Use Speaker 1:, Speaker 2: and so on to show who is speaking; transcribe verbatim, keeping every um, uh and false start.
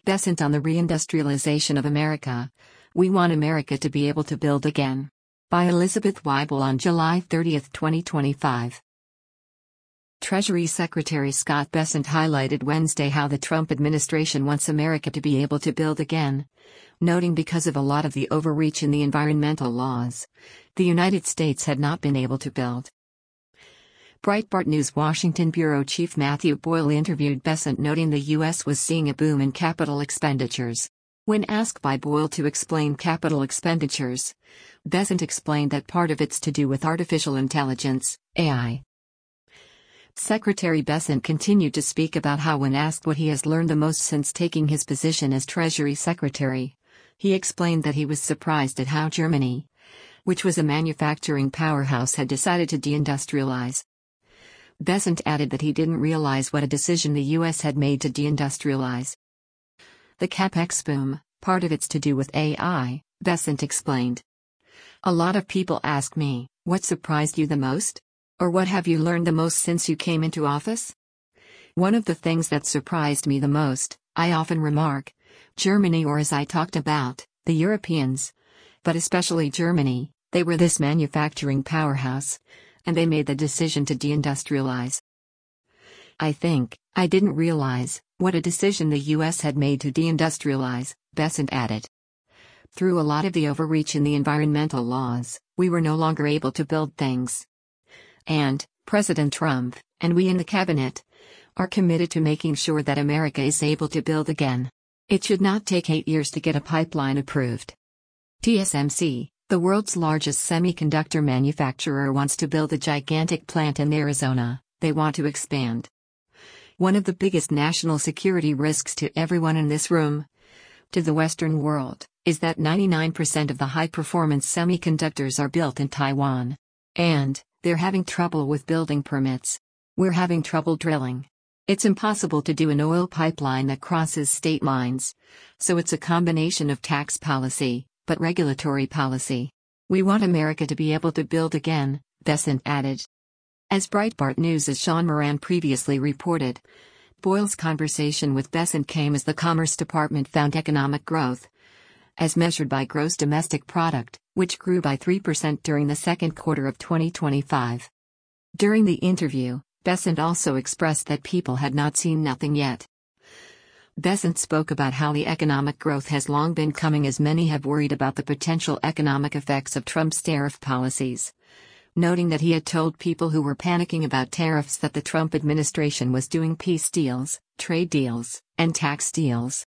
Speaker 1: Besant on the Reindustrialization of America. We Want America to Be Able to Build Again. By Elizabeth Weibel on July thirtieth, twenty twenty-five. Treasury Secretary Scott Bessent highlighted Wednesday how the Trump administration wants America to be able to build again, noting because of a lot of the overreach in the environmental laws, the United States had not been able to build. Breitbart News Washington Bureau Chief Matthew Boyle interviewed Bessent, noting the U S was seeing a boom in capital expenditures. When asked by Boyle to explain capital expenditures, Bessent explained that part of it's to do with artificial intelligence, A I. Secretary Bessent continued to speak about how, when asked what he has learned the most since taking his position as Treasury Secretary, he explained that he was surprised at how Germany, which was a manufacturing powerhouse, had decided to deindustrialize. Bessent added that he didn't realize what a decision the U S had made to deindustrialize. The capex boom, part of it's to do with A I, Bessent explained. A lot of people ask me, what surprised you the most? Or what have you learned the most since you came into office? One of the things that surprised me the most, I often remark, Germany, or as I talked about, the Europeans, but especially Germany, they were this manufacturing powerhouse, and they made the decision to deindustrialize. I think, I didn't realize what a decision the U S had made to deindustrialize, Bessent added. Through a lot of the overreach in the environmental laws, we were no longer able to build things. And, President Trump, and we in the cabinet, are committed to making sure that America is able to build again. It should not take eight years to get a pipeline approved. T S M C, the world's largest semiconductor manufacturer, wants to build a gigantic plant in Arizona. They want to expand. One of the biggest national security risks to everyone in this room, to the Western world, is that ninety-nine percent of the high-performance semiconductors are built in Taiwan. And, they're having trouble with building permits. We're having trouble drilling. It's impossible to do an oil pipeline that crosses state lines. So it's a combination of tax policy, but regulatory policy. We want America to be able to build again, Bessent added. As Breitbart News' Sean Moran previously reported, Boyle's conversation with Bessent came as the Commerce Department found economic growth, as measured by gross domestic product, which grew by three percent during the second quarter of twenty twenty-five. During the interview, Bessent also expressed that people had not seen nothing yet. Bessent spoke about how the economic growth has long been coming, as many have worried about the potential economic effects of Trump's tariff policies, noting that he had told people who were panicking about tariffs that the Trump administration was doing peace deals, trade deals, and tax deals.